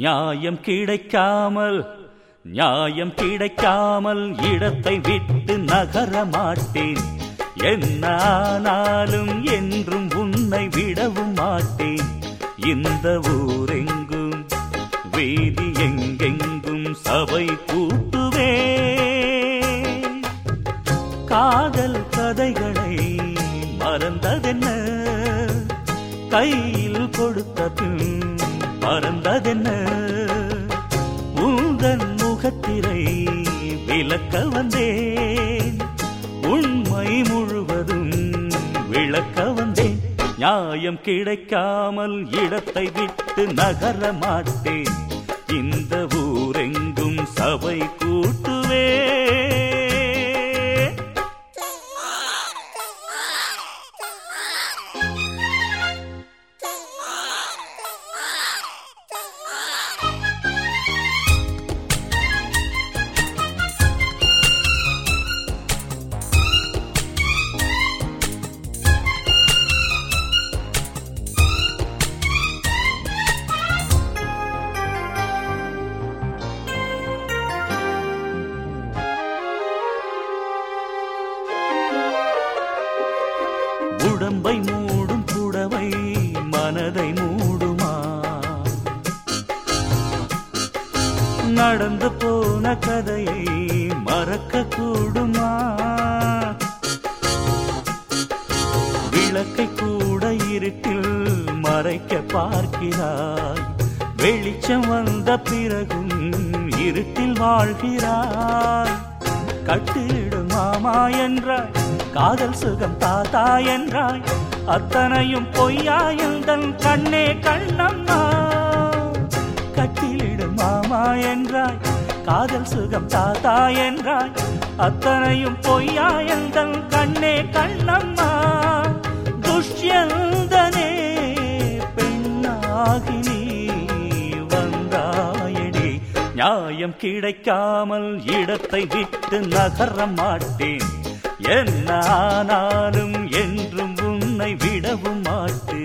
நியாயம் கிடைக்காமல் நியாயம் கிடைக்காமல் இடத்தை விட்டு நகர மாட்டேன். என்ன ஆனாலும் என்றும் உன்னை விடவும் மாட்டேன். இந்த ஊரெங்கும் வீதி எங்கெங்கும் சபை கூட்டுவே. காதல் கதைகளை மறந்ததென்ன, கையில் கொடுத்த பின் மறந்ததென்ன. உந்தன் முகத்திரை விளக்க வந்தேன், உண்மை முழுவதும் விளக்க வந்தேன். நியாயம் கிடைக்காமல் இடத்தை விட்டு நகர மாட்டேன். இந்த ஊரெங்கும் சபை கூட்டுவே. உடம்பை மூடும் புடவை மனதை மூடுமா? நடந்து போன கதையை மறக்க கூடுமா? விளக்கை கூட இருட்டில் மறைக்க பார்க்கிறாய். வெளிச்சம் வந்த பிறகும் இருட்டில் வாழ்கிறாய். கட்டிடும் மாமா என்றாய், காதல் சுகம் தாத்தா என்றாய். அத்தனையும் பொய்யா எந்தன் கண்ணே கண்ணம்மா. கட்டிலிடும் மாமா என்றாய், காதல் சுகம் தாத்தா என்றாய். அத்தனையும் பொய்யா எந்தன் கண்ணே கண்ணம்மா. துஷ்யந்தனே பெண்ணாகி நீ வந்தாயடி. நியாயம் கிடைக்காமல் இடத்தை விட்டு நகர மாட்டேன். என்ன ஆனாலும் என்றும் உன்னை விடவும் மாட்டேன்.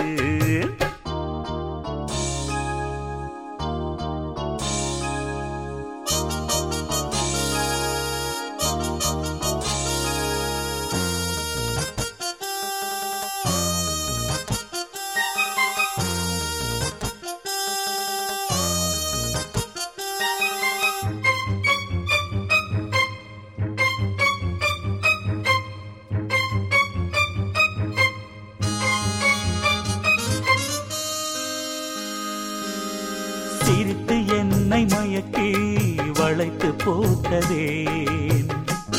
சிரித்து என்னை மயக்கி வளைத்து போட்டதேன்.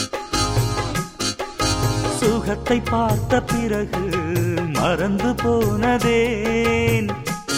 சுகத்தை பார்த்த பிறகு மறந்து போனதேன்.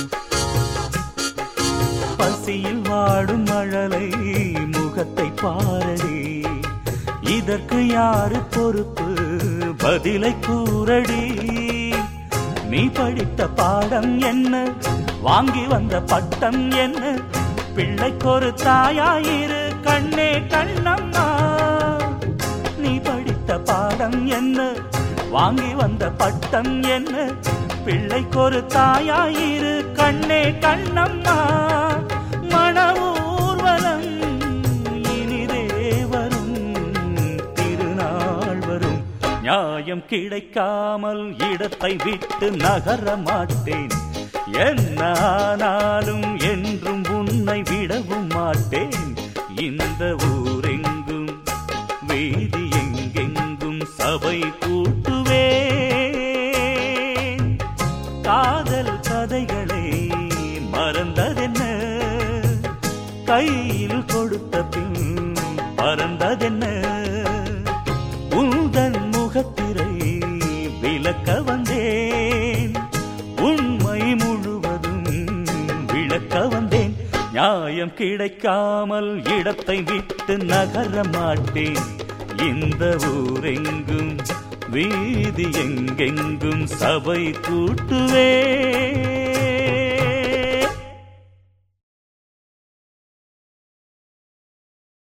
பசியில் வாடும் மழலை முகத்தை பாரடி. இதற்கு யாரு பொறுப்பு? பதிலை கூறடி. நீ படித்த பாடம் என்ன? வாங்கி வந்த பட்டம் என்ன? பிள்ளைக்கொரு தாயாயிரு கண்ணே கண்ணம்மா. நீ படித்த பாடம் என்ன? வாங்கி வந்த பட்டம் என்ன? பிள்ளைக்கொரு தாயாயிரு கண்ணே கண்ணம்மா. மன ஊர்வலம் இனிதே வரும், திருநாள் வரும். நியாயம் கிடைக்காமல் இடத்தை விட்டு நகர மாட்டேன். என்ன ஆனாலும் என்றும் உன்னை விடவும் மாட்டேன். இந்த ஊரெங்கும் வீதி எங்கெங்கும் சபை கூட்டுவேன். காதல் கதைகளை மறந்ததென்ன, கையில் கொடுத்த பின் பறந்ததென்ன. உந்தன் முகத்திரை விளக்க வந்தேன், உண்மை முழுவதும் விளக்க வந்தேன். நியாயம் கிடைக்காமல் இடத்தை விட்டு நகர மாட்டேன். இந்த ஊரெங்கும் வீதி எங்கெங்கும் சபை கூட்டுவே.